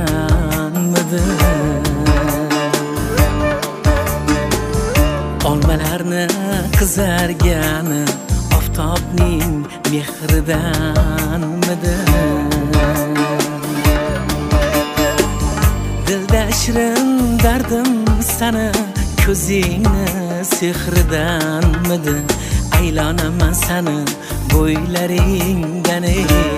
sehrdanmidi? Olmalarni qizargani oftobning mehridanmidi? Dilda shirin dardim sani ko'zingni sehridanmidi? Aylonaman sani bo'ylaringdan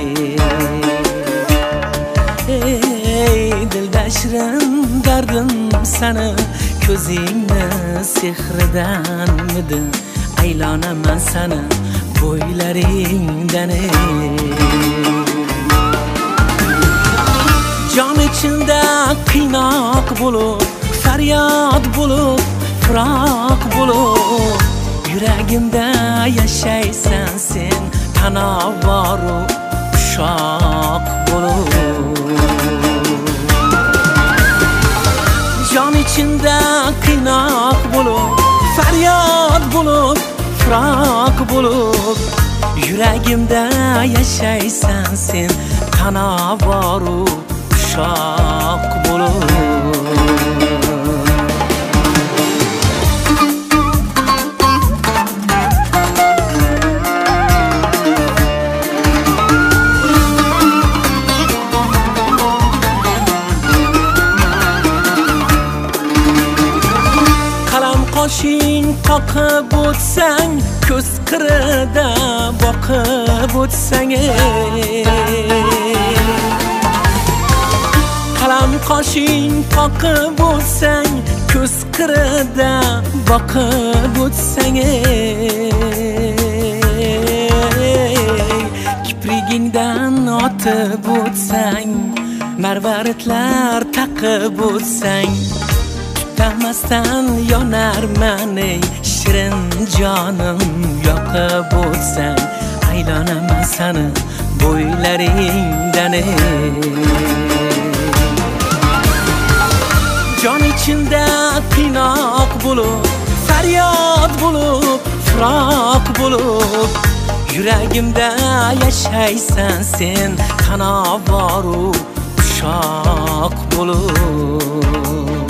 dilda shirin dardim sani ko'zingni sehridanmidi? Aylonaman sani bo'ylaringdan jon ichimda qiynoq bo'lib, faryod bo'lib, firoq bo'lib, yuragimda yashaysan sen tanovvoru ushoq bo'lib. Jon ichimda qiynoq bo'lib, faryod bo'lib, firoq bo'lib, yuragimda yashaysan sen tanovvoru ushoq bo'lib. Qoshing qoqib o'tsang, ko'z qirida boqib o'tsang, qalam qoshing qoqib o'tsang, ko'z qirida boqib o'tsang, kiprigingdan otib o'tsang, marvaritlar taqib o'tsang, damasdan yonarman ey shirin jonim, yoqib o'tsang, aylonaman sani bo'ylaringdan jon ichimda qiynoq bo'lib, faryod bo'lib, firoq bo'lib, yuragimda yashaysan sen tanovvoru ushoq bo'lib.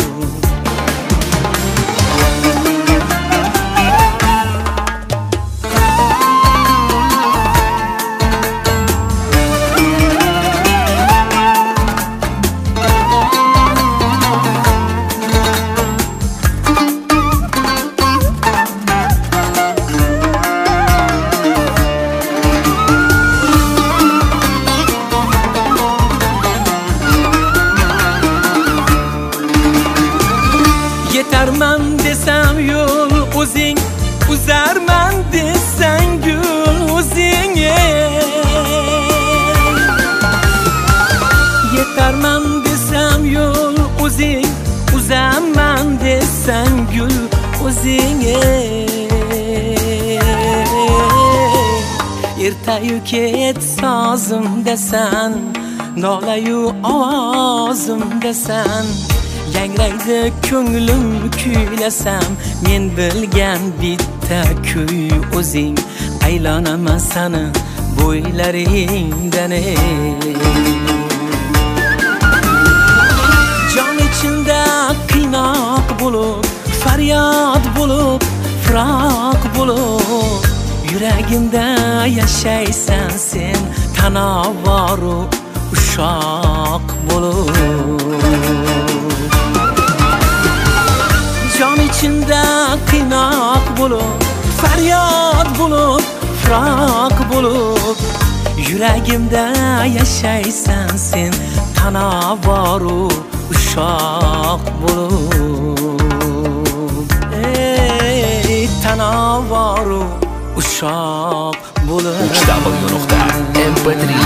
Yetarman desam yo'l o'zing, uzarman desang gul o'zing. Yetarman desam yo'l o'zing, uzaman desang gul o'zing. Ertayu ket sozim desan, nolayu ovozim desan, yangraydi ko'nglim kuylasam, men bilgan bitta kuy o'zing, aylonaman sani bo'ylaringdan jon ichimda qiynoq bo'lib, faryod bo'lib, firoq bo'lib, yuragimda yashaysan sen tanovvoru ushoq bo'lib. Jon ichimda qiynoq bo'lib, faryod bo'lib, firoq bo'lib, yuragimda yashaysan sen tanovvoru ushoq bo'lib. Ey tanovvoru ushoq bo'lib. www.mp3